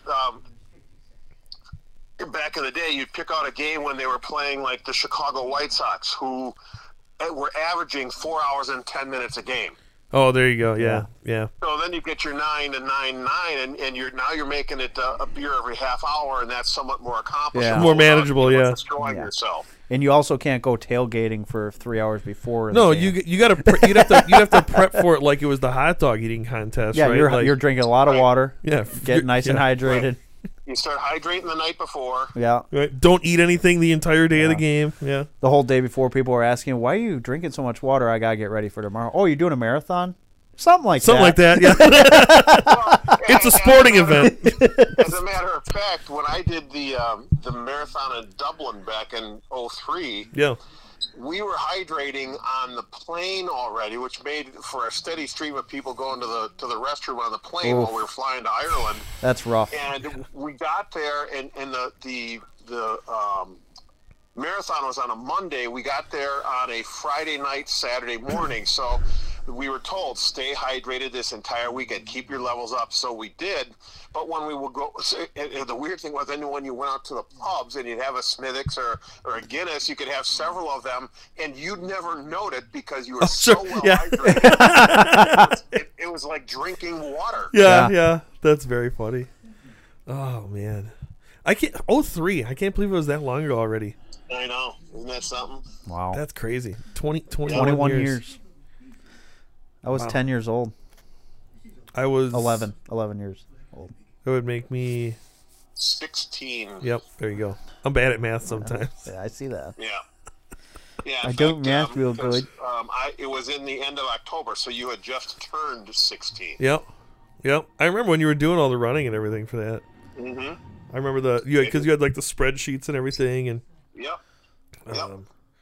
back in the day, you'd pick out a game when they were playing like the Chicago White Sox, who were averaging 4 hours and 10 minutes a game. Oh, there you go. Yeah, yeah. So then you get your 9 to 9.9, and you're making it a beer every half hour, and that's somewhat more accomplished. Yeah. More manageable, yeah. Destroying Yeah. yourself. And you also can't go tailgating for 3 hours before. No, the game. you got to you'd have to prep for it like it was the hot dog eating contest. Yeah, right? you're drinking a lot of Right. water. Yeah, Get nice and yeah. hydrated. You start hydrating the night before. Yeah. Right. Don't eat anything the entire day of the Yeah. game. Yeah. The whole day before, people are asking, "Why are you drinking so much water? I gotta get ready for tomorrow." Oh, you're doing a marathon? Something like Something like that. that. Yeah. It's a sporting event. As a matter of fact, when I did the marathon in Dublin back in 2003, Yeah. we were hydrating on the plane already, which made for a steady stream of people going to the restroom on the plane Oof. while we were flying to Ireland. That's rough. And we got there, and the marathon was on a Monday. We got there on a Friday night, Saturday morning. So we were told, stay hydrated this entire weekend, keep your levels up. So we did. But when we would go, and the weird thing was, then when you went out to the pubs and you'd have a Smithwick's or a Guinness, you could have several of them, and you'd never note it because you were so sure, well yeah. hydrated. It was like drinking water. Yeah, Yeah. yeah. That's very funny. Oh man. I can't 03. I can't believe it was that long ago already. I know. Isn't that something? Wow. That's crazy. 21 21 years. years. I was Wow. 10 years old. I was 11 years old. It would make me 16. Yep, there you go. I'm bad at math sometimes. Yeah, I see that. Yeah. Yeah. I in don't fact, math real because, good. it was in the end of October, so you had just turned 16. Yep. Yep. I remember when you were doing all the running and everything for that. Mm-hmm. I remember because you had like the spreadsheets and everything, and Yep. Yep.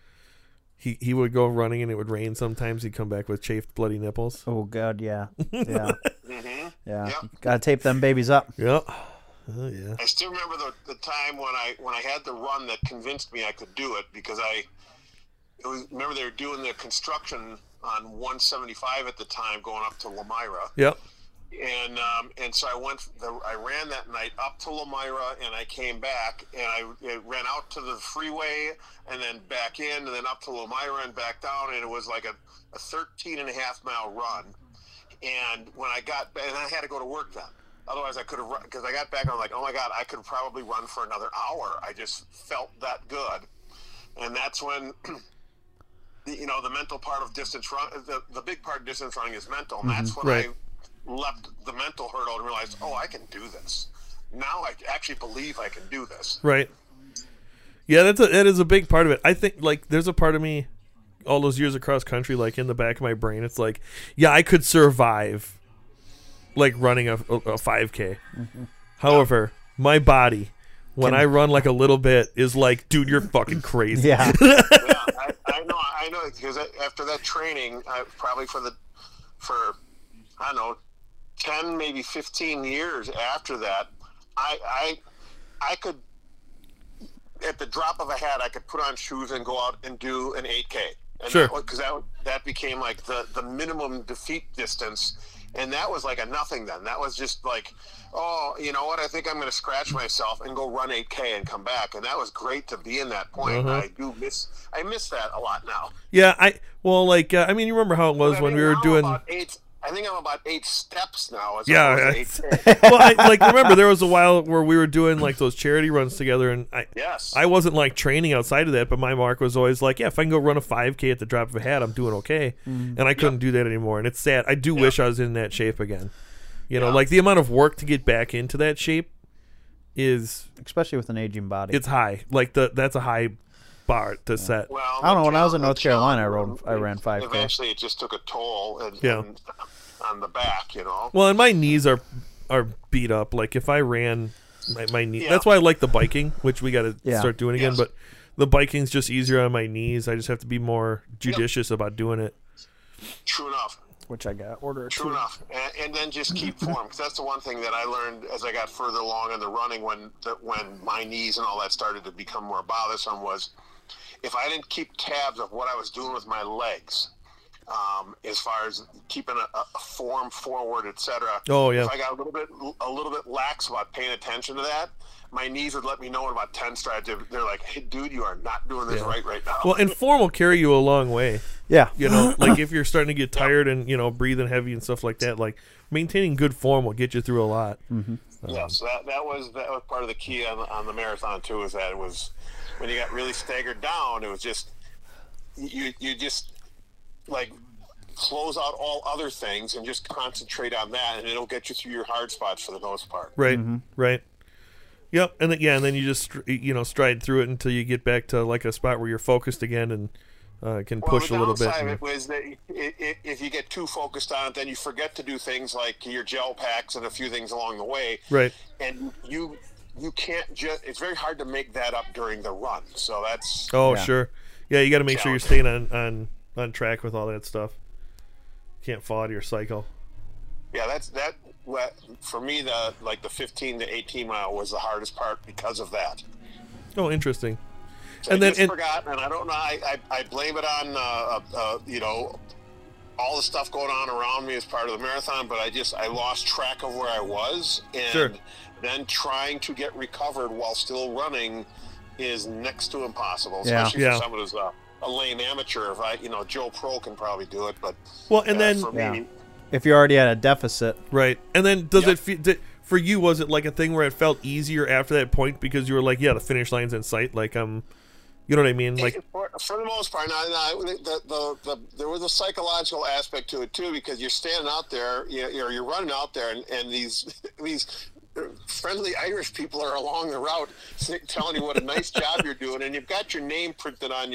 he would go running and it would rain sometimes. He'd come back with chafed, bloody nipples. Oh, God, yeah. Yeah. Mm-hmm. Yeah. Yep. Gotta tape them babies up. Yep. Oh yeah. I still remember the time when I had the run that convinced me I could do it because remember they were doing the construction on 175 at the time going up to Lamira. Yep. And so I ran that night up to Lamira, and I came back, and I ran out to the freeway, and then back in, and then up to Lamira and back down, and it was like a 13.5-mile run. And when I got back, and I had to go to work then. Otherwise, I could have run, because I got back, and I'm like, oh my God, I could probably run for another hour. I just felt that good. And that's when, the mental part of distance run, the big part of distance running is mental, and that's when Right. I left the mental hurdle and realized, oh, I can do this. Now I actually believe I can do this. Right. Yeah, that is a big part of it. I think like there's a part of me, all those years across country, like in the back of my brain, it's like, yeah, I could survive, like running a 5K. Mm-hmm. However, my body, when I run like a little bit, is like, dude, you're fucking crazy. Yeah. Yeah, I know, because after that training, probably for I don't know, 10, maybe 15 years after that, I could, at the drop of a hat, I could put on shoes and go out and do an 8K. And Sure. Because that became like the minimum defeat distance. And that was like a nothing then. That was just like, oh, you know what? I think I'm going to scratch myself and go run 8K and come back. And that was great to be in that point. I miss that a lot now. Yeah, I mean, you remember how it was when we were doing. I think I'm about 8 steps now. Yeah. Well, remember there was a while where we were doing like those charity runs together, and I wasn't like training outside of that, but my mark was always like, yeah, if I can go run a 5K at the drop of a hat, I'm doing okay. And I couldn't do that anymore, and it's sad. I do wish I was in that shape again. You know, like the amount of work to get back into that shape is, especially with an aging body, it's high. Like that's a high bar to set. Well, I don't know. When I was in North Carolina, I ran 5K. Eventually, it just took a toll on the back, you know. Well, and my knees are beat up. Like if I ran my knee, that's why I like the biking, which we got to start doing again. But the biking's just easier on my knees. I just have to be more judicious about doing it. True enough. Which I got ordered. True enough, and then just keep form, because that's the one thing that I learned as I got further along in the running, when my knees and all that started to become more bothersome, was if I didn't keep tabs of what I was doing with my legs, as far as keeping a form forward, etc. Oh yeah. If I got a little bit lax about paying attention to that, my knees would let me know in about 10 strides. They're like, "Hey, dude, you are not doing this right now." Well, and form will carry you a long way. Yeah. You know, like if you're starting to get tired and breathing heavy and stuff like that, like maintaining good form will get you through a lot. Mm-hmm. Yes, that was part of the key on the marathon too. Is that it was when you got really staggered down, it was just you just like close out all other things and just concentrate on that, and it'll get you through your hard spots for the most part. Right, right. Yep, and then you just stride through it until you get back to like a spot where you're focused again and can push a little bit. The downside of it was that if you get too focused on it, then you forget to do things like your gel packs and a few things along the way. Right. And you can't it's very hard to make that up during the run. So that's sure. Yeah, you got to make sure you're staying on track with all that stuff. Can't fall out of your cycle. Yeah, for me, the 15 to 18 mile was the hardest part because of that. Oh, interesting. So I forgot, and I don't know. I blame it on all the stuff going on around me as part of the marathon, but I lost track of where I was, and then trying to get recovered while still running is next to impossible, especially for someone who's a lame amateur. Joe Pro can probably do it, but for me, if you're already at a deficit, right? And then does it feel for you? Was it like a thing where it felt easier after that point because you were like, the finish line's in sight? Like you know what I mean? Like for the most part, there was a psychological aspect to it too, because you're standing out there, you're running out there, and these friendly Irish people are along the route telling you what a nice job you're doing, and you've got your name printed on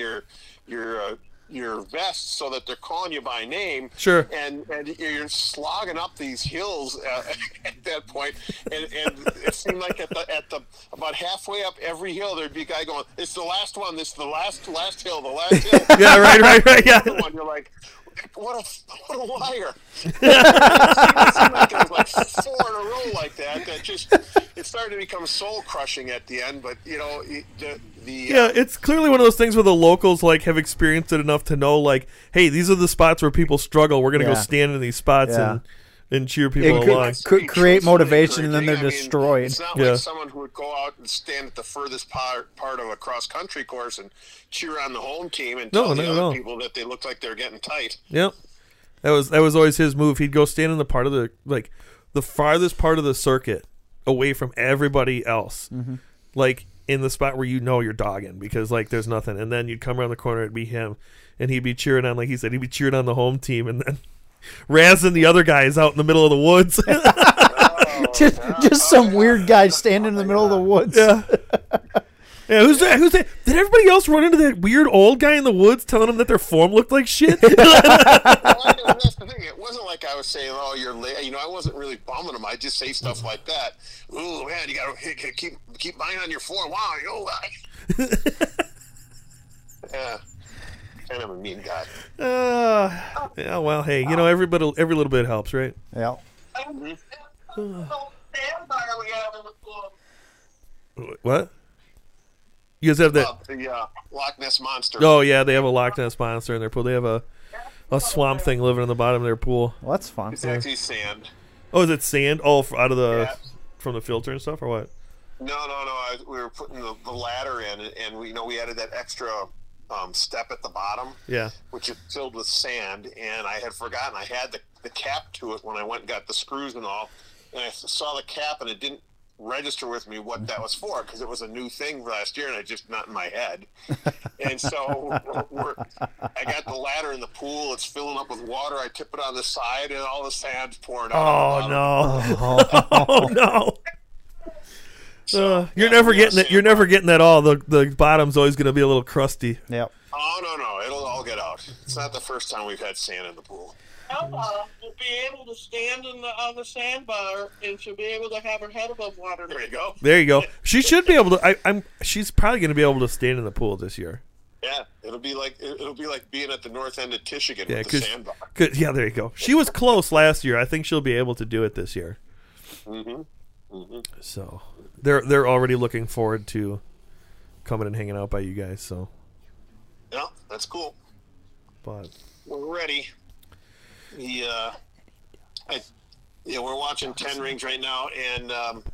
your vest so that they're calling you by name. Sure. And you're slogging up these hills at that point, and it seemed like at the about halfway up every hill there'd be a guy going, "It's the last one. This is the last hill. The last hill." Yeah, right. Yeah. You're like, what a liar. It seemed like it was like 4 in a row like that. It started to become soul crushing at the end. But it's clearly one of those things where the locals like have experienced it enough to know, like, hey, these are the spots where people struggle. We're gonna go stand in these spots and cheer people along. Create motivation, and then they're destroyed. It's not like someone who would go out and stand at the furthest part of a cross-country course and cheer on the home team and tell the other people that they look like they're getting tight. Yep. That was always his move. He'd go stand in the part of the farthest part of the circuit away from everybody else. Mm-hmm. Like in the spot where you're dogging because like there's nothing. And then you'd come around the corner, it'd be him, and he'd be cheering on, like he said, he'd be cheering on the home team, and then razzing the other guys out in the middle of the woods. just some weird guy standing in the middle of the woods. Yeah. Yeah, who's that? Did everybody else run into that weird old guy in the woods telling them that their form looked like shit? Well, that's the thing. It wasn't like I was saying, "Oh, you're late." I wasn't really bumming them. I just say stuff like that. Ooh, man, you got to keep mine on your form. Wow, yeah. Kind of a mean guy. Yeah. Well, hey, every little bit helps, right? Yeah. What? You guys have that? The Loch Ness Monster. Oh yeah, they have a Loch Ness Monster in their pool. They have a swamp thing living in the bottom of their pool. Well, that's fun. It's actually sand. Oh, is it sand? Oh, out of the Yeah. from the filter and stuff, or what? No. We were putting the ladder in, and we added that extra step at the bottom, Yeah. which is filled with sand, and I had forgotten I had the cap to it when I went and got the screws and all, and I saw the cap, and it didn't register with me what that was for, because it was a new thing last year, and I just not in my head. And so I got the ladder in the pool. It's filling up with water. I tip it on the side, and all the sand's pouring out. Oh no! Oh no! You're never getting that. You're never getting that all. The bottom's always going to be a little crusty. Yep. Oh no! It'll all get out. It's not the first time we've had sand in the pool. Ella will be able to stand on the sandbar, and she'll be able to have her head above water. There you go. There you go. She should be able to. She's probably going to be able to stand in the pool this year. Yeah, it'll be like being at the north end of Michigan Yeah, with the sandbar. Yeah, there you go. She was close last year. I think she'll be able to do it this year. So they're already looking forward to coming and hanging out by you guys. So Yeah, that's cool. but We're ready. We're watching Ten Rings right now, and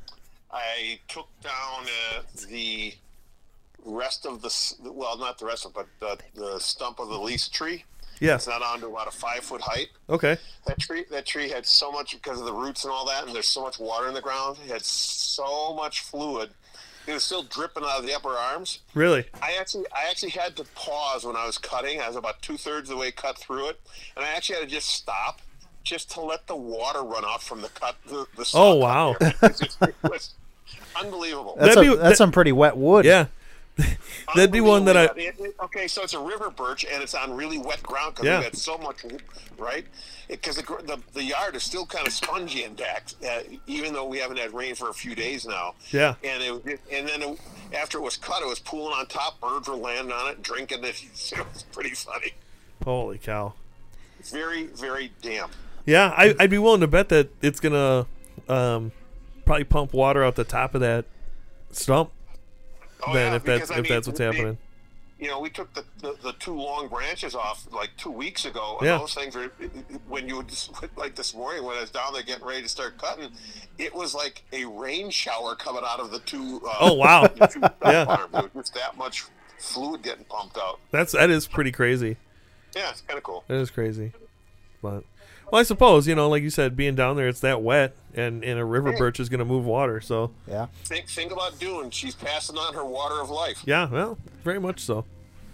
I took down the rest of not the rest of it, but the stump of the lease tree. yeah. It's not on to about a 5-foot height. Okay. That tree had so much, because of the roots and all that, and there's so much water in the ground. It had so much fluid. It was still dripping out of the upper arms. Really? I actually had to pause when I was cutting. I was about 2/3 of the way cut through it, and I actually had to just stop, just to let the water run off from the cut. The Oh, wow. It was unbelievable. That's some pretty wet wood. Yeah. That'd be one that Okay, so it's a river birch, and it's on really wet ground because Yeah. we've had so much, right? Because the yard is still kind of spongy and back, even though we haven't had rain for a few days now. Yeah. And after it was cut, it was pooling on top. Birds were landing on it, drinking it. It was pretty funny. Holy cow. Very, very damp. Yeah, I'd be willing to bet that it's gonna probably pump water out the top of that stump. Oh, Then yeah, if that's what's happening. We took the two long branches off like 2 weeks ago, and Yeah. those things are, when you would, like this morning when I was down there getting ready to start cutting, it was like a rain shower coming out of the two. Oh, wow. the two Yeah. arms. There was just that much fluid getting pumped out. That is pretty crazy. Yeah, it's kind of cool. That is crazy. But I suppose, like you said, being down there, it's that wet, and a river birch is going to move water. So Yeah. Think about Dune. She's passing on her water of life. yeah, well, very much so.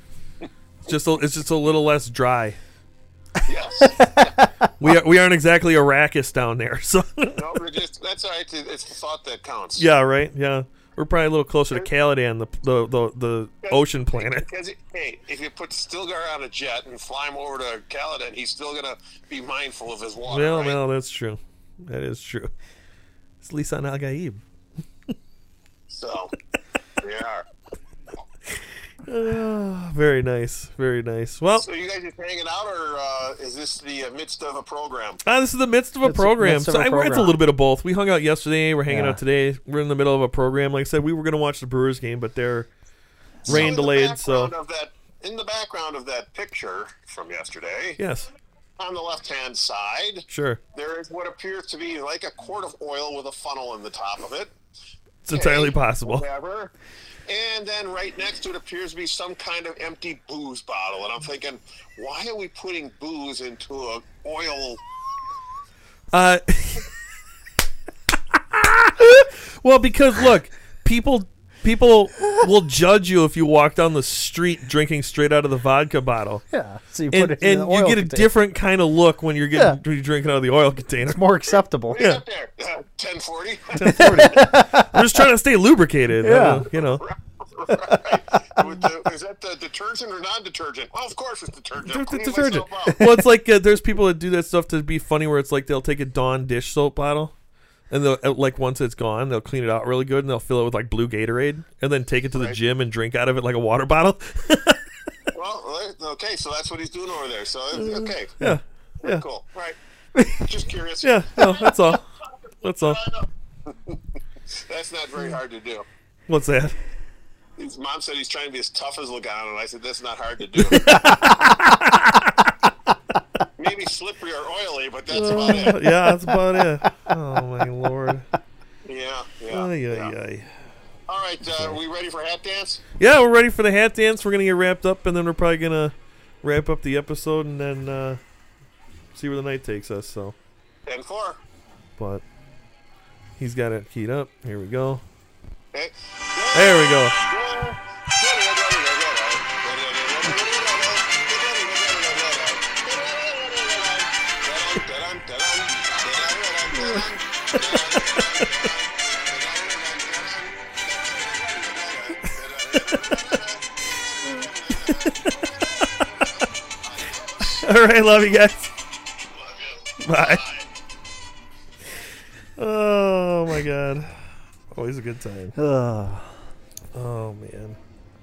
It's just a little less dry. Yes. We aren't exactly Arrakis down there, so No, that's all right. It's the thought that counts. yeah, right, yeah. We're probably a little closer to Caladan, the ocean planet. Because if you put Stilgar on a jet and fly him over to Caladan, he's still gonna be mindful of his water. Well, right? well, that's true. That is true. It's Lisan Al Gaib. So we are. Very nice, very nice. Well, So you guys just hanging out, or is this the midst of a program? this is the midst of a It's the program. midst of So a it's a program. little bit of both. We hung out yesterday. We're hanging Yeah. out today. We're in the middle of a program. Like I said, we were going to watch the Brewers game, but they're So rain in the delayed. So background in the background of that picture from yesterday, yes, on the left-hand side, sure. there is what appears to be like a quart of oil with a funnel in the top of it. It's entirely possible. Whatever. And then right next to it appears to be some kind of empty booze bottle. And I'm thinking, why are we putting booze into an oil? Well, because look, people will judge you if you walk down the street drinking straight out of the vodka bottle. Yeah. So you And, put it in the you oil get a container. different kind of look when you're when you're drinking out of the oil container. It's more acceptable. What is that there? 1040? 1040. We're just trying to stay lubricated. Yeah. Right. Is that the detergent or non-detergent? Well, of course it's detergent. I'm It's cleaning detergent. myself out. Well, it's like there's people that do that stuff to be funny, where it's like they'll take a Dawn dish soap bottle, and they'll like once it's gone, they'll clean it out really good, and they'll fill it with like blue Gatorade, and then take it to the gym and drink out of it like a water bottle. Well, okay, so that's what he's doing over there. So, okay. Yeah. Very Yeah. cool. Right. Just curious. Yeah, no, that's all. That's all. That's not very hard to do. What's that? His mom said he's trying to be as tough as Logano, and I said, that's not hard to do. maybe slippery or oily, but that's about it. Yeah, that's about it. Oh my lord. Yeah. Ay, ay, ay. All right, are we ready for hat dance? Yeah, we're ready for the hat dance. We're gonna get wrapped up, and then we're probably gonna wrap up the episode, and then see where the night takes us. So, 10-4. but he's got it keyed up. Here we go. Okay. There we go. All right, love you guys. Bye. Oh my god. Always a good time. Oh man.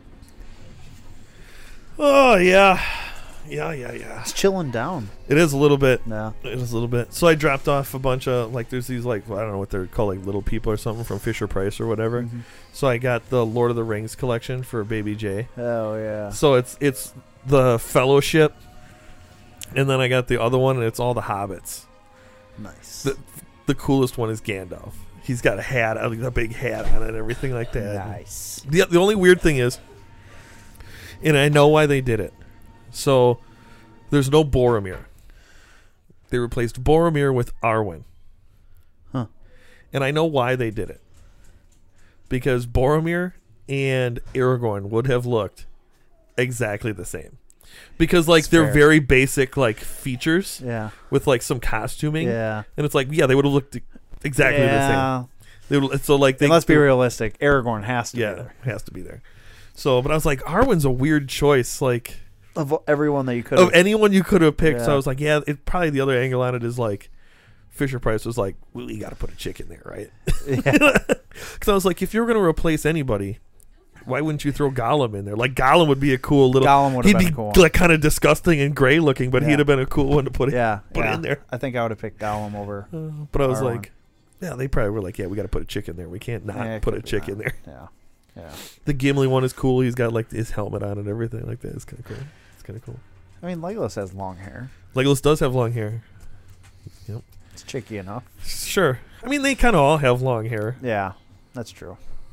Oh yeah. Yeah. It's chilling down. It is a little bit. Yeah. It is a little bit. So I dropped off a bunch of there's these I don't know what they're called, like little people or something from Fisher Price or whatever. Mm-hmm. So I got the Lord of the Rings collection for Baby J. Oh yeah. So it's the Fellowship, and then I got the other one, and it's all the Hobbits. Nice. The coolest one is Gandalf. He's got a hat, a big hat on it, and everything like that. Nice. The only weird thing is, and I know why they did it. So there's no Boromir. They replaced Boromir with Arwen. Huh. And I know why they did it. Because Boromir and Aragorn would have looked exactly the same. Because That's they're fair. very basic features Yeah. with some costuming. Yeah. And it's they would have looked exactly the same. They would, so And let's be realistic. Aragorn has to be there. has to be there. So, but I was like, Arwen's a weird choice. Of everyone that you could Of anyone you could have picked. So Yeah. I was like, it probably the other angle on it is Fisher Price was like, well, you got to put a chick in there, right? Because I was like, if you were going to replace anybody, why wouldn't you throw Gollum in there? Gollum would be a cool little. Gollum would have he'd been be cool. kind of disgusting and gray looking, but Yeah. he'd have been a cool one to put Yeah. in there. I think I would have picked Gollum over. But I was Arwen. like, yeah, they probably were like, yeah, we got to put a chick in there. We can't not Yeah, it put a could be chick that. in there. Yeah. Yeah. The Gimli one is cool. He's got his helmet on and everything like that. It's kind of cool. It's kind of cool. I mean, Legolas has long hair. Legolas does have long hair. Yep. It's cheeky enough. Sure. I mean, they kind of all have long hair. Yeah, that's true.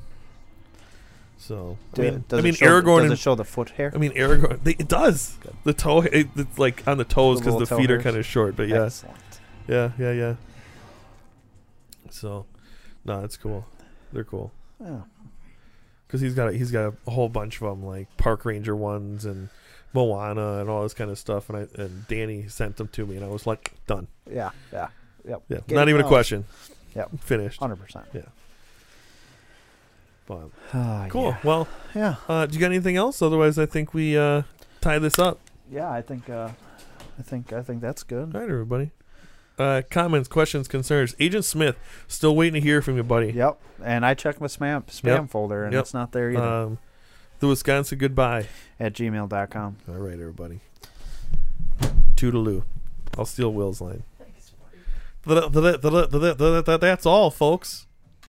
So Does Aragorn. Does it show the foot hair? Aragorn. It does. The toe. It's on the toes The because little the toe feet are hairs? kind of short. But yeah, Excellent. yeah. So, no, it's cool. They're cool Yeah. because he's got a whole bunch of them, park ranger ones and Moana and all this kind of stuff. And Danny sent them to me, and I was like, done. Yeah. Yeah. Yep. Yeah, Get not it even a going. question. Yep. Finished. 100%. Yeah. But Oh, cool. Yeah. Well, Yeah. do you got anything else? Otherwise, I think we tie this up. Yeah. I think that's good. All right, everybody. Comments, questions, concerns. Agent Smith, still waiting to hear from you, buddy. Yep. And I checked my spam Yep. folder, and Yep. it's not there either. The Wisconsin goodbye. At gmail.com. All right, everybody. Toodaloo. I'll steal Will's line. That's all, folks.